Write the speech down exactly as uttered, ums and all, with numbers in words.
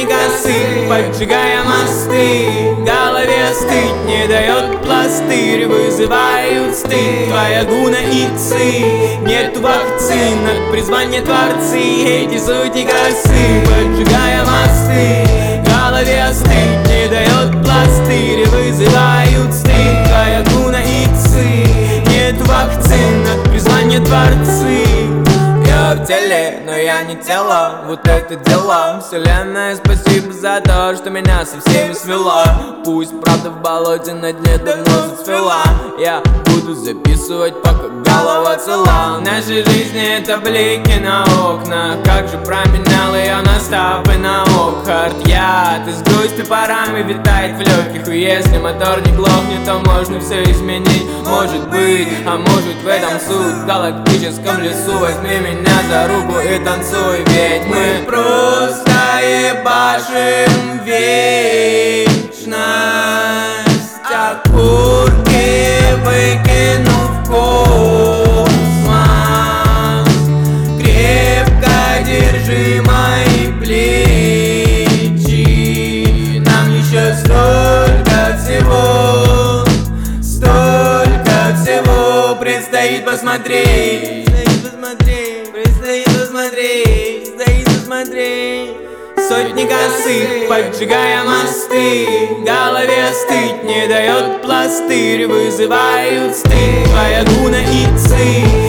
косы, поджигая мосты. В голове стыд не дает пластырь, вызывают стыд твоя гуна и ци. Нету вакцин от призвания творцы, эти сути косы, поджигая мосты. В голове стыд не дает пластырь, вызывают стыд твоя гуна и ци. Нету вакцин от призвания творцы. Я в теле, но я не тело, вот это дело. Вселенная, спасибо за то, что меня со всеми свела. Пусть правда в болоте на дне давно зацвела. Я буду записывать, пока голова цела. В нашей жизни это блики на окнах, как же променял ее на стопы на Окхард. Яд из грусти парами витает в легких, и если мотор не глохнет, то можно все изменить. Может быть, а может в этом суть. В галактическом лесу возьми меня за руку и танцуй, ведь мы просто ебашим вечность. Окурки выкину в космос. Крепко держи мои плечи. Нам еще столько всего, столько всего предстоит посмотреть. Предстоит посмотреть, предстоит посмотреть. Сотни косых, поджигая мосты. В голове стыд не дает пластырь, вызывают стыд твоя гуна и ци.